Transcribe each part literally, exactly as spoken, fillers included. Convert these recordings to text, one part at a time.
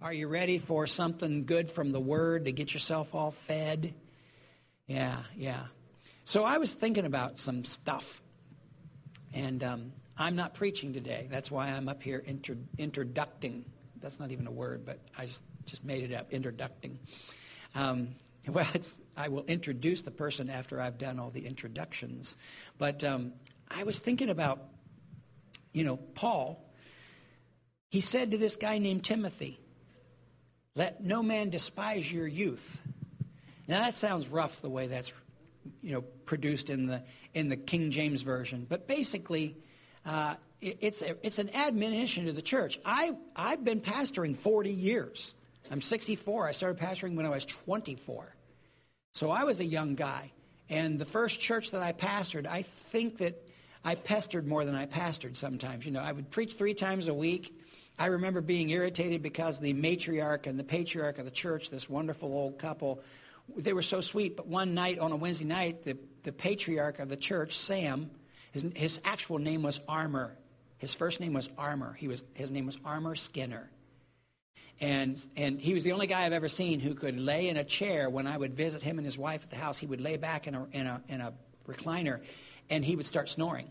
Are you ready for something good from the Word to get yourself all fed? Yeah, yeah. So I was thinking about some stuff, and um, I'm not preaching today. That's why I'm up here inter- introducting. That's not even a word, but I just, just made it up, introducting. Um, well, it's, I will introduce the person after I've done all the introductions. But um, I was thinking about, you know, Paul. He said to this guy named Timothy, "Let no man despise your youth." Now that sounds rough the way that's, you know, produced in the in the King James Version, but basically, uh, it, it's a, it's an admonition to the church. I I've been pastoring forty years. I'm sixty-four. I started pastoring when I was twenty-four, so I was a young guy. And the first church that I pastored, I think that I pestered more than I pastored. Sometimes, you know, I would preach three times a week. I remember being irritated because the matriarch and the patriarch of the church, this wonderful old couple, they were so sweet. But one night on a Wednesday night, the, the patriarch of the church, Sam, his, his actual name was Armour. His first name was Armour. He was his name was Armour Skinner. And and he was the only guy I've ever seen who could lay in a chair when I would visit him and his wife at the house. He would lay back in a in a in a recliner, and he would start snoring.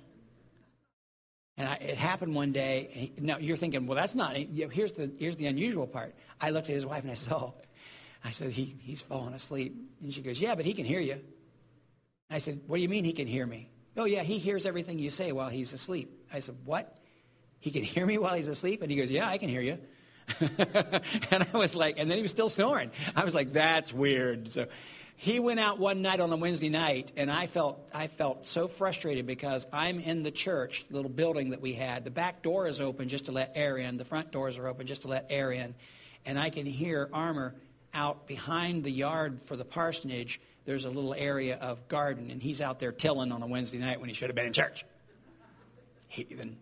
And I, it happened one day. And he, now you're thinking, well, that's not. Here's the here's the unusual part. I looked at his wife and I said, oh, I said he he's fallen asleep. And she goes, yeah, but he can hear you. I said, what do you mean he can hear me? Oh yeah, he hears everything you say while he's asleep. I said, what? He can hear me while he's asleep? And he goes, yeah, I can hear you. And I was like, and then he was still snoring. I was like, that's weird. So he went out one night on a Wednesday night, and I felt I felt so frustrated because I'm in the church, little building that we had. The back door is open just to let air in. The front doors are open just to let air in. And I can hear Armour out behind the yard for the parsonage. There's a little area of garden, and he's out there tilling on a Wednesday night when he should have been in church. Heathen.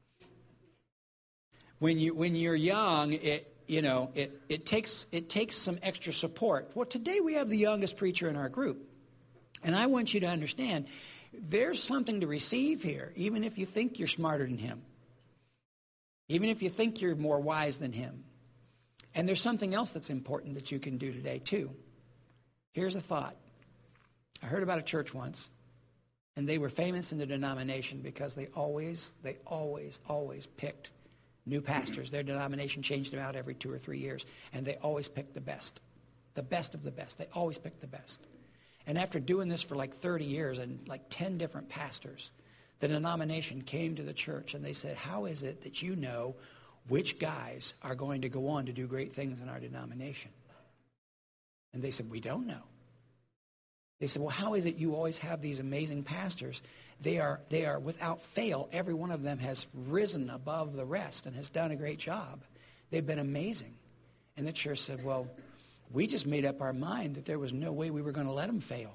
When you when you're young, it you know it it takes it takes some extra support. Well, today we have the youngest preacher in our group, and I want you to understand there's something to receive here, even if you think you're smarter than him, even if you think you're more wise than him. And there's something else that's important that you can do today too. Here's a thought. I heard about a church once, and they were famous in the denomination because they always they always always picked new pastors. Their denomination changed them out every two or three years, and they always picked the best, the best of the best. They always picked the best. And after doing this for like thirty years and like ten different pastors, the denomination came to the church and they said, how is it that you know which guys are going to go on to do great things in our denomination? And they said, we don't know. They said, well, how is it you always have these amazing pastors? They are they are without fail. Every one of them has risen above the rest and has done a great job. They've been amazing. And the church said, well, we just made up our mind that there was no way we were going to let them fail.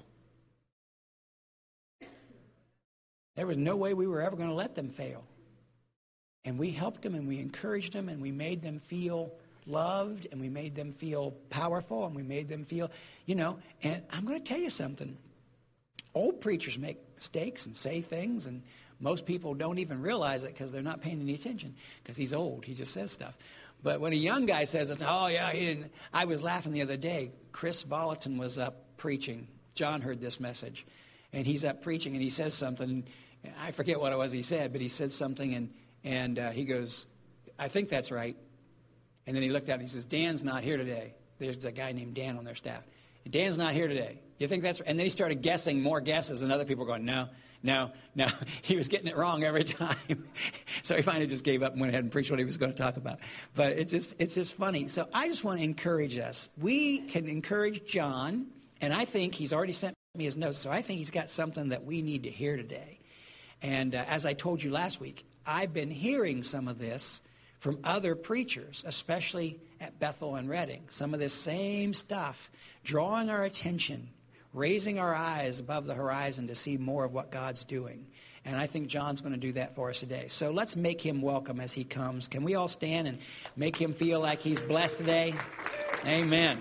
There was no way we were ever going to let them fail. And we helped them and we encouraged them and we made them feel loved and we made them feel powerful and we made them feel, you know, and I'm going to tell you something. Old preachers make mistakes and say things, and most people don't even realize it because they're not paying any attention because he's old. He just says stuff. But when a young guy says it, oh, yeah, he didn't. I was laughing the other day. Chris Volatin was up preaching. John heard this message, and he's up preaching, and he says something. I forget what it was he said, but he said something, and, and uh, he goes, I think that's right. And then he looked out and he says, Dan's not here today. There's a guy named Dan on their staff. Dan's not here today. You think that's right? And then he started guessing more guesses, and other people going, no, no, no. He was getting it wrong every time. So he finally just gave up and went ahead and preached what he was going to talk about. But it's just it's just funny. So I just want to encourage us. We can encourage John, and I think he's already sent me his notes, so I think he's got something that we need to hear today. And uh, as I told you last week, I've been hearing some of this from other preachers, especially at Bethel and Redding. Some of this same stuff, drawing our attention, raising our eyes above the horizon to see more of what God's doing. And I think John's going to do that for us today. So let's make him welcome as he comes. Can we all stand and make him feel like he's blessed today? Amen.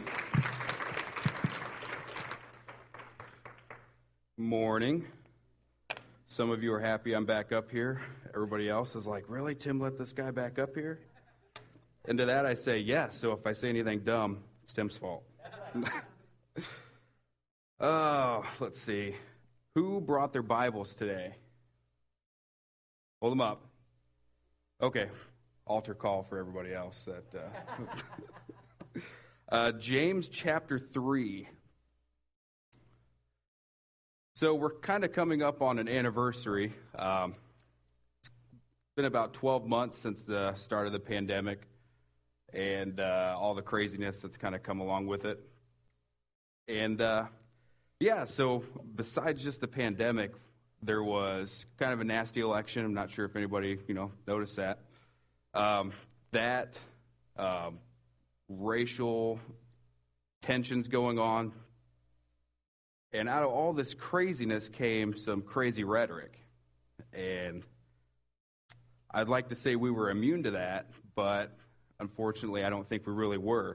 Morning. Some of you are happy I'm back up here. Everybody else is like, really, Tim, let this guy back up here? And to that I say yes. So if I say anything dumb, it's Tim's fault. Oh, let's see. Who brought their Bibles today? Hold them up. Okay. Altar call for everybody else. That uh, uh, James chapter three. So we're kind of coming up on an anniversary. Um, it's been about twelve months since the start of the pandemic and uh, all the craziness that's kind of come along with it. And uh, yeah, so besides just the pandemic, there was kind of a nasty election. I'm not sure if anybody, you know, noticed that. Um, that um, racial tensions going on. And out of all this craziness came some crazy rhetoric. And I'd like to say we were immune to that, but unfortunately, I don't think we really were.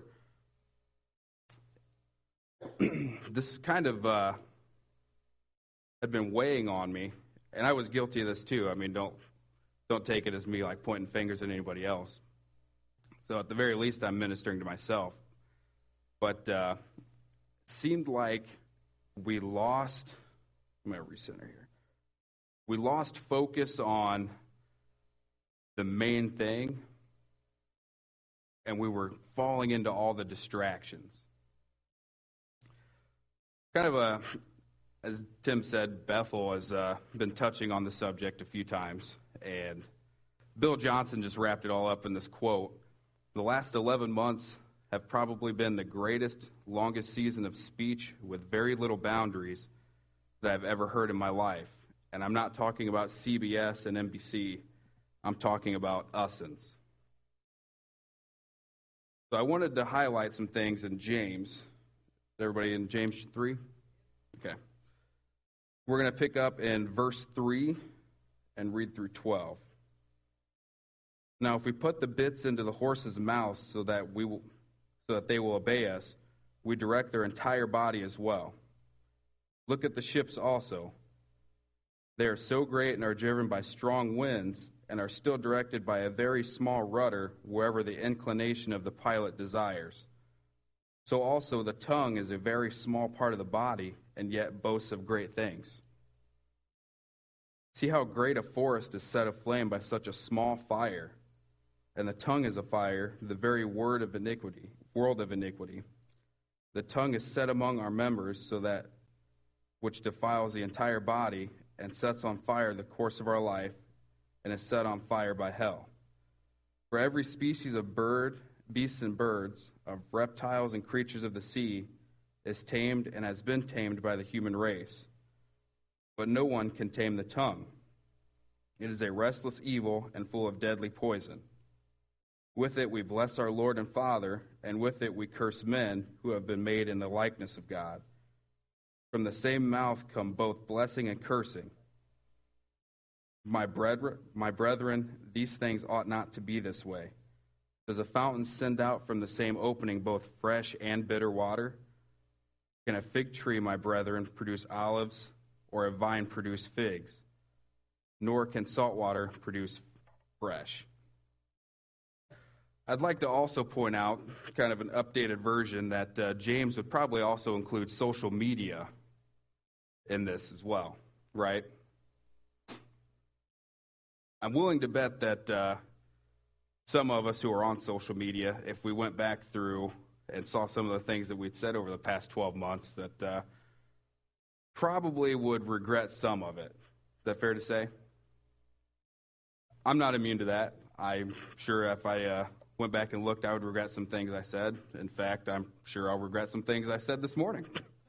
This kind of uh, had been weighing on me, and I was guilty of this too. I mean, don't don't take it as me like pointing fingers at anybody else. So at the very least, I'm ministering to myself. But uh, it seemed like we lost, I'm going to recenter here. We lost focus on the main thing, and we were falling into all the distractions. Kind of a, as Tim said, Bethel has uh, been touching on the subject a few times, and Bill Johnson just wrapped it all up in this quote. The last eleven months have probably been the greatest, longest season of speech with very little boundaries that I've ever heard in my life. And I'm not talking about C B S and N B C. I'm talking about usins. So I wanted to highlight some things in James. Everybody in James three? Okay. We're going to pick up in verse three and read through twelve. Now, if we put the bits into the horses' mouths so that we will, so that they will obey us, we direct their entire body as well. Look at the ships also. They are so great and are driven by strong winds and are still directed by a very small rudder wherever the inclination of the pilot desires. So also the tongue is a very small part of the body and yet boasts of great things. See how great a forest is set aflame by such a small fire. And the tongue is a fire, the very word of iniquity, world of iniquity. The tongue is set among our members so that which defiles the entire body and sets on fire the course of our life and is set on fire by hell. For every species of bird, beasts and birds, of reptiles and creatures of the sea, is tamed and has been tamed by the human race. But no one can tame the tongue. It is a restless evil and full of deadly poison. With it we bless our Lord and Father, and with it we curse men who have been made in the likeness of God. From the same mouth come both blessing and cursing. My brethren, my brethren, these things ought not to be this way. Does a fountain send out from the same opening both fresh and bitter water? Can a fig tree, my brethren, produce olives, or a vine produce figs? Nor can salt water produce fresh. I'd like to also point out, kind of an updated version, that uh, James would probably also include social media in this as well, right? I'm willing to bet that uh, some of us who are on social media, if we went back through and saw some of the things that we'd said over the past twelve months, that uh, probably would regret some of it. Is that fair to say? I'm not immune to that. I'm sure if I uh, went back and looked, I would regret some things I said. In fact, I'm sure I'll regret some things I said this morning.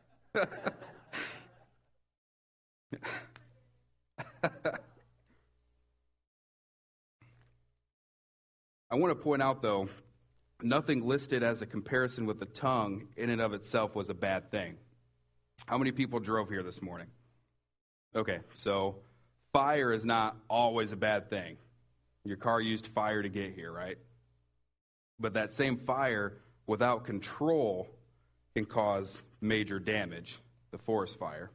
I want to point out, though, nothing listed as a comparison with the tongue in and of itself was a bad thing. How many people drove here this morning? Okay, so fire is not always a bad thing. Your car used fire to get here, right? But that same fire, without control, can cause major damage, the forest fire.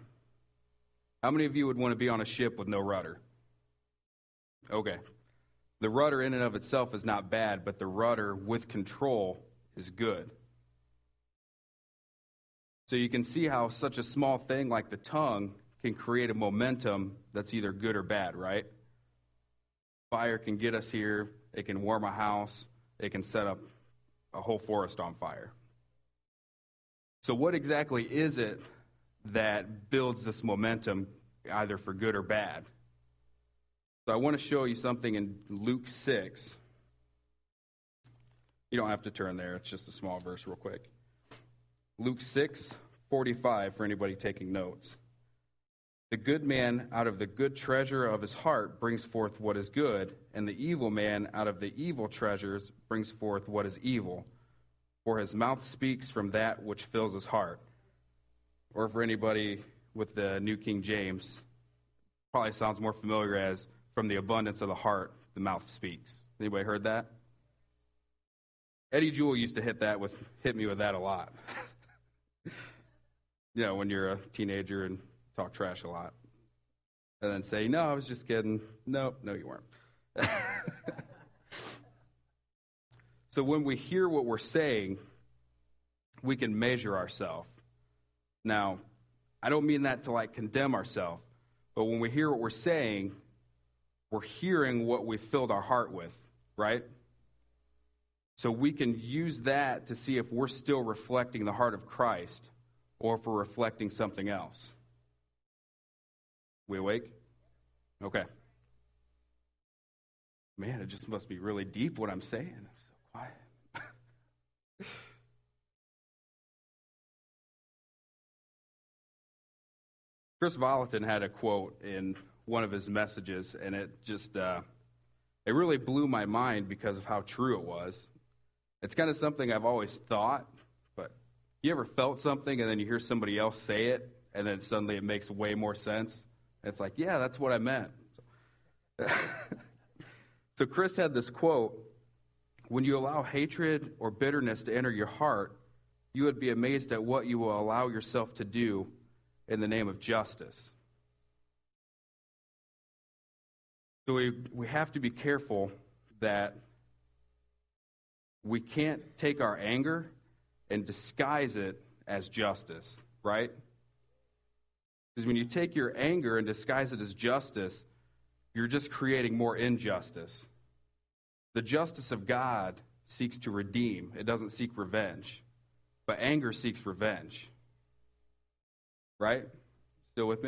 How many of you would want to be on a ship with no rudder? Okay. The rudder in and of itself is not bad, but the rudder with control is good. So you can see how such a small thing like the tongue can create a momentum that's either good or bad, right? Fire can get us here. It can warm a house. It can set up a whole forest on fire. So what exactly is it that builds this momentum, either for good or bad? So I want to show you something in Luke six. You don't have to turn there. It's just a small verse real quick. Luke six forty-five for anybody taking notes. The good man out of the good treasure of his heart brings forth what is good, and the evil man out of the evil treasures brings forth what is evil. For his mouth speaks from that which fills his heart. Or for anybody with the New King James, probably sounds more familiar as, from the abundance of the heart, the mouth speaks. Anybody heard that? Eddie Jewell used to hit that with hit me with that a lot. You know, when you're a teenager and talk trash a lot. And then say, no, I was just kidding. No, no, you weren't. So when we hear what we're saying, we can measure ourselves. Now, I don't mean that to like condemn ourselves, but when we hear what we're saying, we're hearing what we filled our heart with, right? So we can use that to see if we're still reflecting the heart of Christ or if we're reflecting something else. We awake? Okay. Man, it just must be really deep what I'm saying. It's so quiet. Chris Vallotton had a quote in one of his messages, and it just, uh, it really blew my mind because of how true it was. It's kind of something I've always thought, but you ever felt something and then you hear somebody else say it, and then suddenly it makes way more sense? It's like, yeah, that's what I meant. So Chris had this quote, when you allow hatred or bitterness to enter your heart, you would be amazed at what you will allow yourself to do in the name of justice. So we, we have to be careful that we can't take our anger and disguise it as justice, right? Because when you take your anger and disguise it as justice, you're just creating more injustice. The justice of God seeks to redeem. It doesn't seek revenge. But anger seeks revenge. Right? Still with me?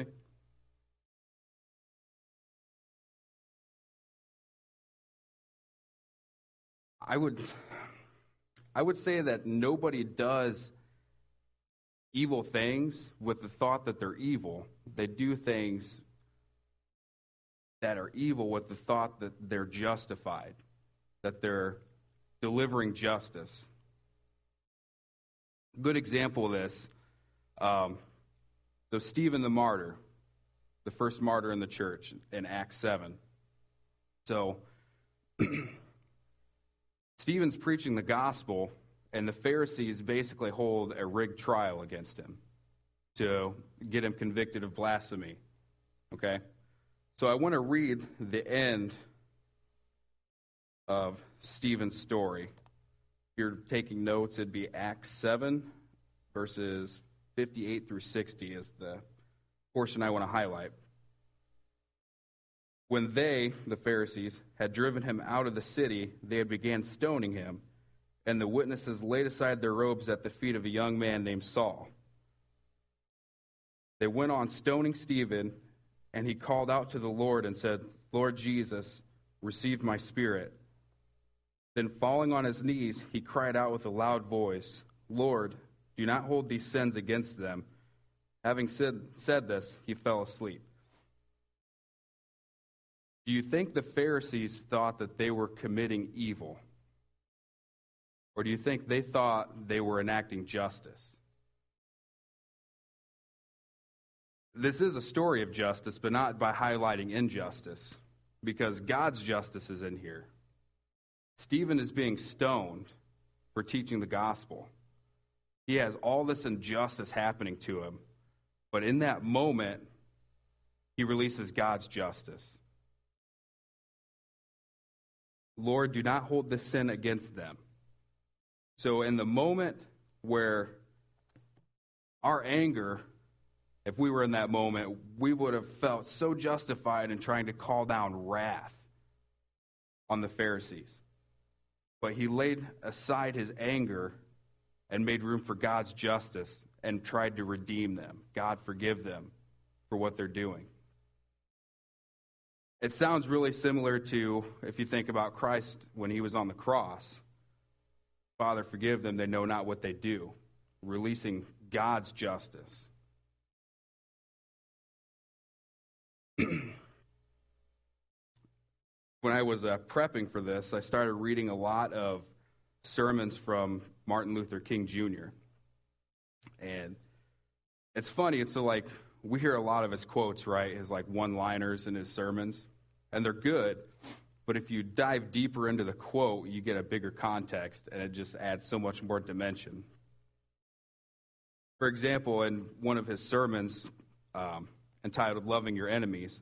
I would, I would say that nobody does evil things with the thought that they're evil. They do things that are evil with the thought that they're justified, that they're delivering justice. Good example of this, um, so Stephen the martyr, the first martyr in the church in Acts seven. So Stephen's preaching the gospel, and the Pharisees basically hold a rigged trial against him to get him convicted of blasphemy. Okay? So I want to read the end of Stephen's story. If you're taking notes, it'd be Acts seven, verses fifty-eight through sixty is the portion I want to highlight. When they, the Pharisees, had driven him out of the city, they had began stoning him, and the witnesses laid aside their robes at the feet of a young man named Saul. They went on stoning Stephen, and he called out to the Lord and said, Lord Jesus, receive my spirit. Then falling on his knees, he cried out with a loud voice, Lord, do not hold these sins against them. Having said, said this, he fell asleep. Do you think the Pharisees thought that they were committing evil? Or do you think they thought they were enacting justice? This is a story of justice, but not by highlighting injustice, because God's justice is in here. Stephen is being stoned for teaching the gospel. He has all this injustice happening to him, but in that moment, he releases God's justice. Lord, do not hold this sin against them. So in the moment where our anger, if we were in that moment, we would have felt so justified in trying to call down wrath on the Pharisees. But he laid aside his anger and made room for God's justice and tried to redeem them. God, forgive them for what they're doing. It sounds really similar to, if you think about Christ when he was on the cross. Father, forgive them, they know not what they do. Releasing God's justice. When I was uh, prepping for this, I started reading a lot of sermons from Martin Luther King Junior And it's funny, it's so like, we hear a lot of his quotes, right? His like one-liners in his sermons, and they're good. But if you dive deeper into the quote, you get a bigger context, and it just adds so much more dimension. For example, in one of his sermons um, entitled Loving Your Enemies,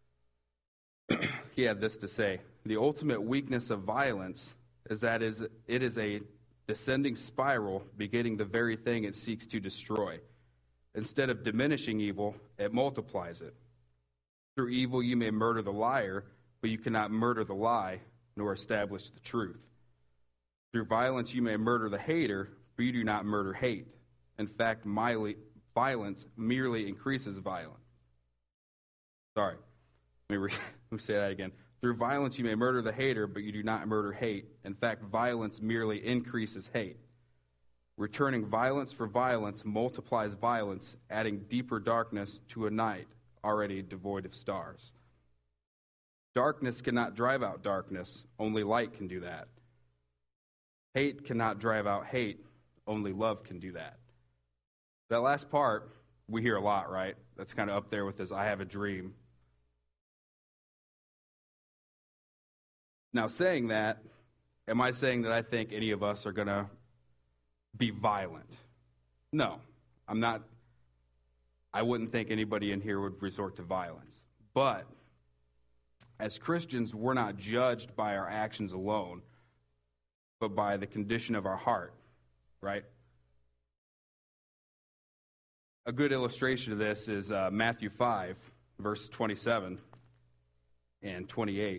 he had this to say: the ultimate weakness of violence is that is it is a descending spiral begetting the very thing it seeks to destroy. Instead of diminishing evil, it multiplies it. Through evil you may murder the liar, but you cannot murder the lie, nor establish the truth. Through violence you may murder the hater, but you do not murder hate. In fact, mildly, violence merely increases violence. Sorry, let me, re- let me say that again. Through violence you may murder the hater, but you do not murder hate. In fact, violence merely increases hate. Returning violence for violence multiplies violence, adding deeper darkness to a night already devoid of stars. Darkness cannot drive out darkness, only light can do that. Hate cannot drive out hate, only love can do that. That last part, we hear a lot, right? That's kind of up there with this, I have a dream. Now, saying that, am I saying that I think any of us are going to be violent? No, I'm not. I wouldn't think anybody in here would resort to violence. But as Christians, we're not judged by our actions alone, but by the condition of our heart, right? A good illustration of this is uh, Matthew five, verse twenty-seven and twenty-eight.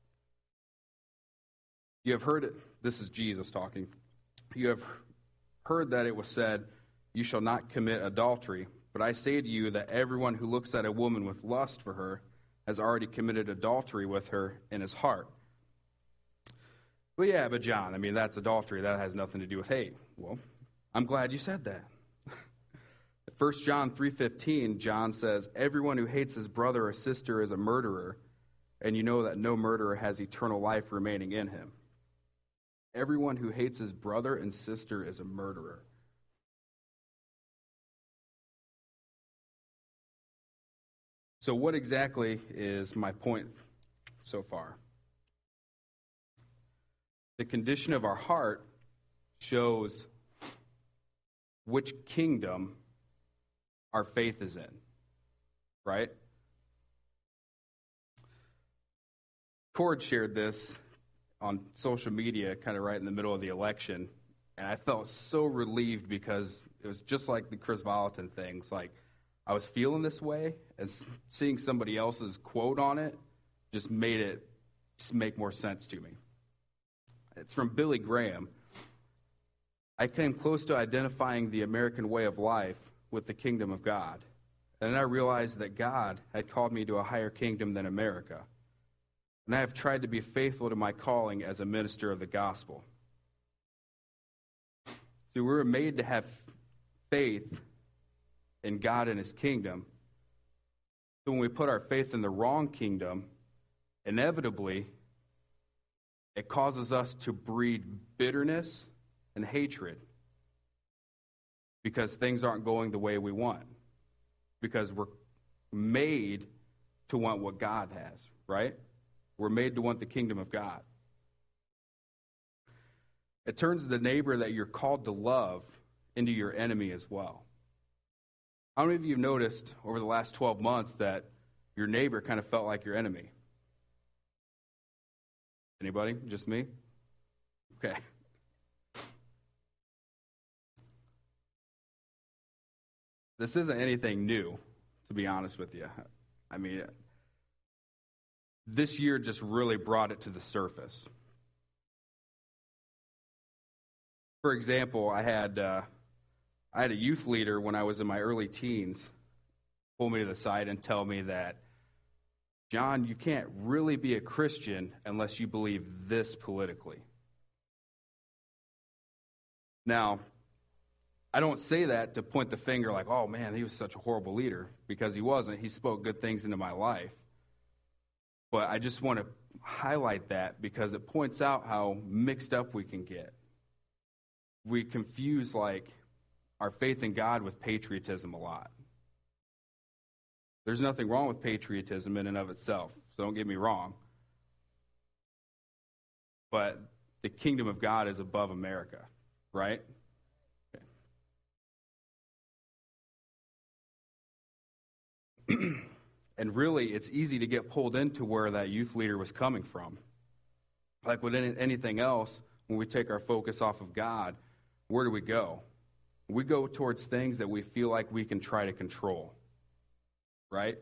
You have heard it, this is Jesus talking. You have heard that it was said, you shall not commit adultery. But I say to you that everyone who looks at a woman with lust for her has already committed adultery with her in his heart. Well, yeah, but John, I mean, that's adultery. That has nothing to do with hate. Well, I'm glad you said that. First John three fifteen, John says, everyone who hates his brother or sister is a murderer, and you know that no murderer has eternal life remaining in him. Everyone who hates his brother and sister is a murderer. So what exactly is my point so far? The condition of our heart shows which kingdom our faith is in, right? Cord shared this on social media kind of right in the middle of the election, and I felt so relieved because it was just like the Chris Volatin thing. It's like I was feeling this way, and seeing somebody else's quote on it just made it make more sense to me. It's from Billy Graham. I came close to identifying the American way of life with the kingdom of God, and then I realized that God had called me to a higher kingdom than America. And I have tried to be faithful to my calling as a minister of the gospel. So we were made to have faith in God and his kingdom. So when we put our faith in the wrong kingdom, inevitably, it causes us to breed bitterness and hatred because things aren't going the way we want. Because we're made to want what God has, right? We're made to want the kingdom of God. It turns the neighbor that you're called to love into your enemy as well. How many of you have noticed over the last twelve months that your neighbor kind of felt like your enemy? Anybody? Just me? Okay. This isn't anything new, to be honest with you. I mean, this year just really brought it to the surface. For example, I had uh, I had a youth leader when I was in my early teens pull me to the side and tell me that, John, you can't really be a Christian unless you believe this politically. Now, I don't say that to point the finger like, oh man, he was such a horrible leader, because he wasn't. He spoke good things into my life. But I just want to highlight that because it points out how mixed up we can get. We confuse like our faith in God with patriotism a lot. There's nothing wrong with patriotism in and of itself, so don't get me wrong. But the kingdom of God is above America, right? Okay. And really, it's easy to get pulled into where that youth leader was coming from. Like with any, anything else, when we take our focus off of God, where do we go? We go towards things that we feel like we can try to control, right?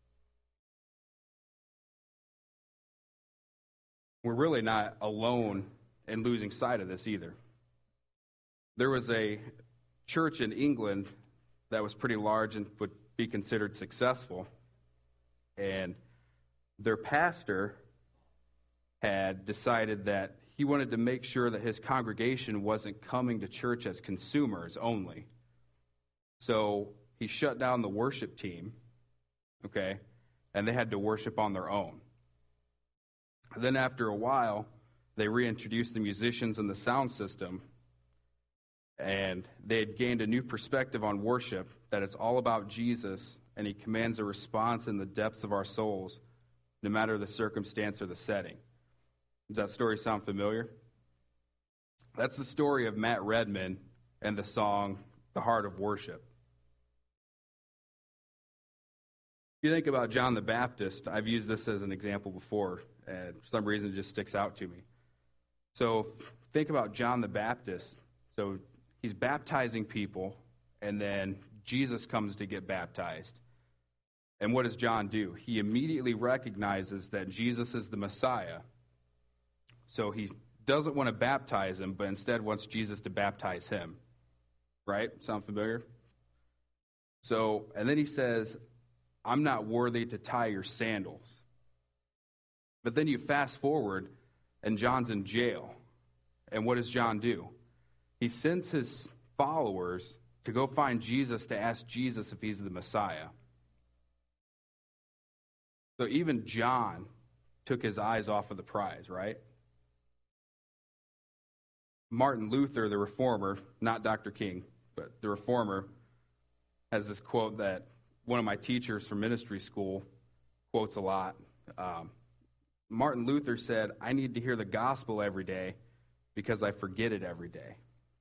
We're really not alone in losing sight of this either. There was a church in England that was pretty large and would be considered successful. And their pastor had decided that he wanted to make sure that his congregation wasn't coming to church as consumers only. So he shut down the worship team, okay, and they had to worship on their own. And then after a while, they reintroduced the musicians and the sound system, and they had gained a new perspective on worship, that it's all about Jesus, and he commands a response in the depths of our souls, no matter the circumstance or the setting. Does that story sound familiar? That's the story of Matt Redman and the song, The Heart of Worship. If you think about John the Baptist, I've used this as an example before, and for some reason it just sticks out to me. So think about John the Baptist. So he's baptizing people, and then Jesus comes to get baptized. And what does John do? He immediately recognizes that Jesus is the Messiah. So he doesn't want to baptize him, but instead wants Jesus to baptize him. Right? Sound familiar? So, and then he says, I'm not worthy to tie your sandals. But then you fast forward, and John's in jail. And what does John do? He sends his followers to go find Jesus to ask Jesus if he's the Messiah. So even John took his eyes off of the prize, right? Martin Luther, the reformer, not Doctor King, but the reformer, has this quote that one of my teachers from ministry school quotes a lot. Um, Martin Luther said, I need to hear the gospel every day because I forget it every day.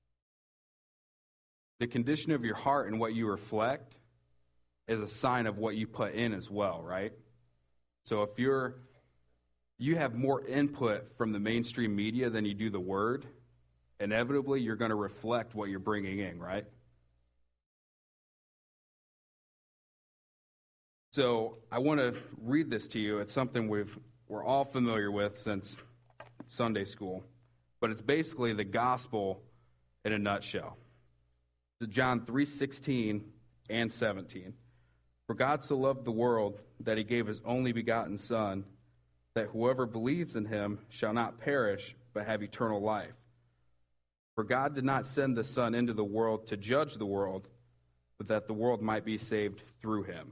The condition of your heart and what you reflect is a sign of what you put in as well, right? So if you're you have more input from the mainstream media than you do the word, inevitably you're going to reflect what you're bringing in, right? So I want to read this to you. It's something we've we're all familiar with since Sunday school, but it's basically the gospel in a nutshell. John three sixteen and seventeen. For God so loved the world that he gave his only begotten Son, that whoever believes in him shall not perish, but have eternal life. For God did not send the Son into the world to judge the world, but that the world might be saved through him.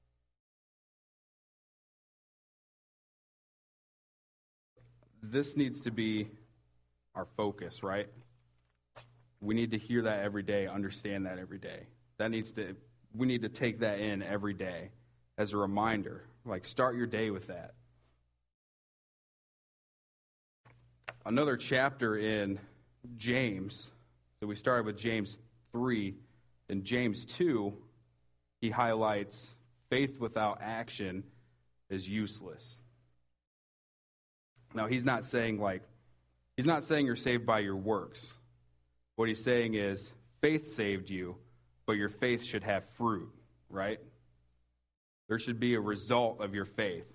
This needs to be our focus, right? We need to hear that every day, understand that every day. That needs to, we need to take that in every day as a reminder. Like, start your day with that. Another chapter in James, so we started with James three. In James two, he highlights faith without action is useless. Now, he's not saying like, he's not saying you're saved by your works. What he's saying is faith saved you, but your faith should have fruit, right? There should be a result of your faith.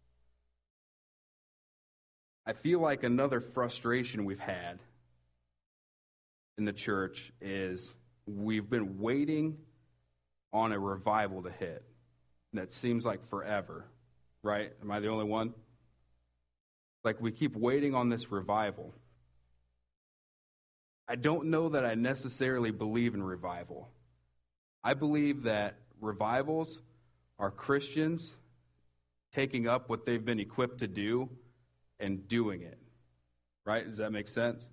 I feel like another frustration we've had in the church is we've been waiting on a revival to hit. That seems like forever, right? Am I the only one? Like we keep waiting on this revival. I don't know that I necessarily believe in revival. I believe that revivals are Christians taking up what they've been equipped to do and doing it. Right? Does that make sense?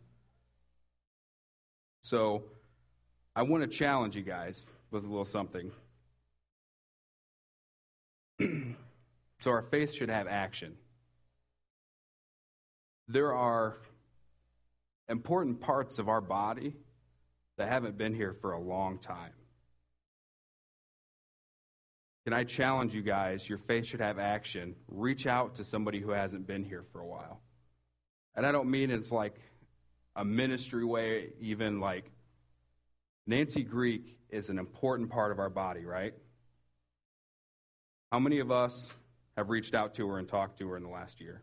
So, I want to challenge you guys with a little something. So our faith should have action. There are important parts of our body that haven't been here for a long time. Can I challenge you guys? Your faith should have action. Reach out to somebody who hasn't been here for a while. And I don't mean it's like a ministry way, even like Nancy Greek is an important part of our body, right? How many of us have reached out to her and talked to her in the last year?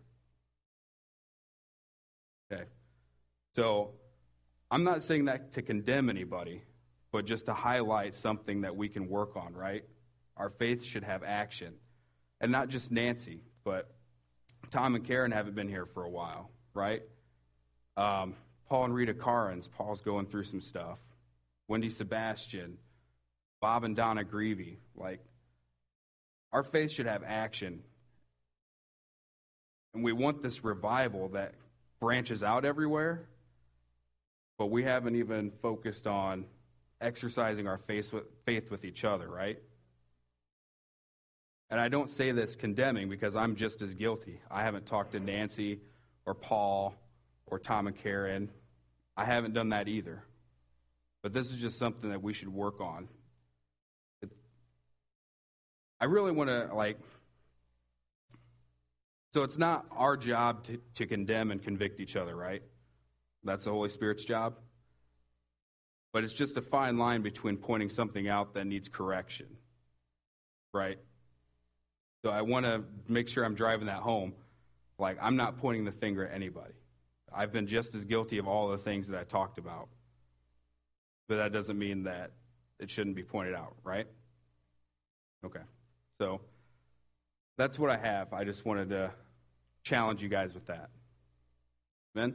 Okay. So I'm not saying that to condemn anybody, but just to highlight something that we can work on, right? Our faith should have action. And not just Nancy, but Tom and Karen haven't been here for a while, right? Um, Paul and Rita Carnes, Paul's going through some stuff. Wendy Sebastian, Bob and Donna Greavy. Like, our faith should have action. And we want this revival that branches out everywhere, but we haven't even focused on exercising our faith with, faith with each other, right? And I don't say this condemning because I'm just as guilty. I haven't talked to Nancy or Paul or Tom and Karen. I haven't done that either. But this is just something that we should work on. It, I really want to, like, so it's not our job to, to condemn and convict each other, right? That's the Holy Spirit's job. But it's just a fine line between pointing something out that needs correction, right? So I want to make sure I'm driving that home. Like, I'm not pointing the finger at anybody. I've been just as guilty of all the things that I talked about. But that doesn't mean that it shouldn't be pointed out, right? Okay. So that's what I have. I just wanted to challenge you guys with that. Amen?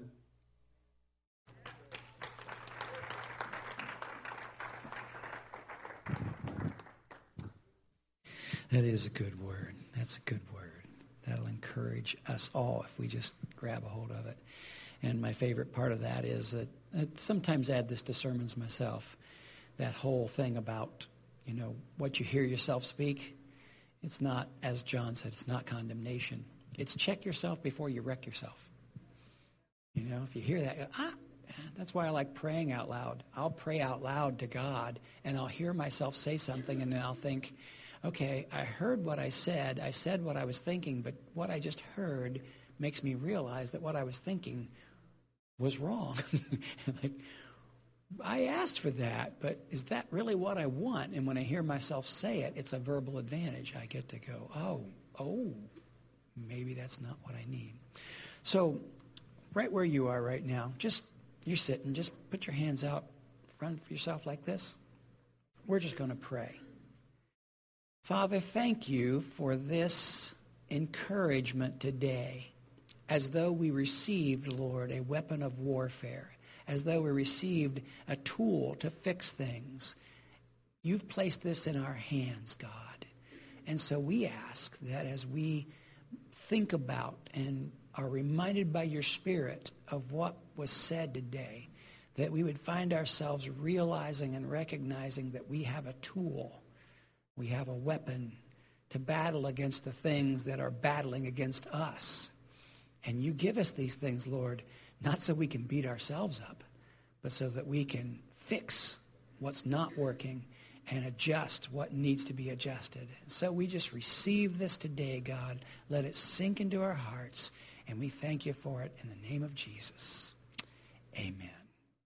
That is a good word. That's a good word. That'll encourage us all if we just grab a hold of it. And my favorite part of that is that I sometimes add this to sermons myself. That whole thing about, you know, what you hear yourself speak. It's not, as John said, it's not condemnation. It's check yourself before you wreck yourself. You know, if you hear that, ah, that's why I like praying out loud. I'll pray out loud to God, and I'll hear myself say something, and then I'll think, okay, I heard what I said. I said what I was thinking, but what I just heard makes me realize that what I was thinking was wrong. Like, I asked for that, but is that really what I want? And when I hear myself say it, it's a verbal advantage. I get to go, oh, oh, maybe that's not what I need. So right where you are right now, just, you're sitting, just put your hands out front of yourself like this. We're just going to pray. Father, thank you for this encouragement today, as though we received, Lord, a weapon of warfare, as though we received a tool to fix things. You've placed this in our hands, God. And so we ask that as we think about and are reminded by your Spirit of what was said today, that we would find ourselves realizing and recognizing that we have a tool. We have a weapon to battle against the things that are battling against us. And you give us these things, Lord, not so we can beat ourselves up, but so that we can fix what's not working and adjust what needs to be adjusted. So we just receive this today, God. Let it sink into our hearts, And we thank you for it in the name of Jesus. Amen.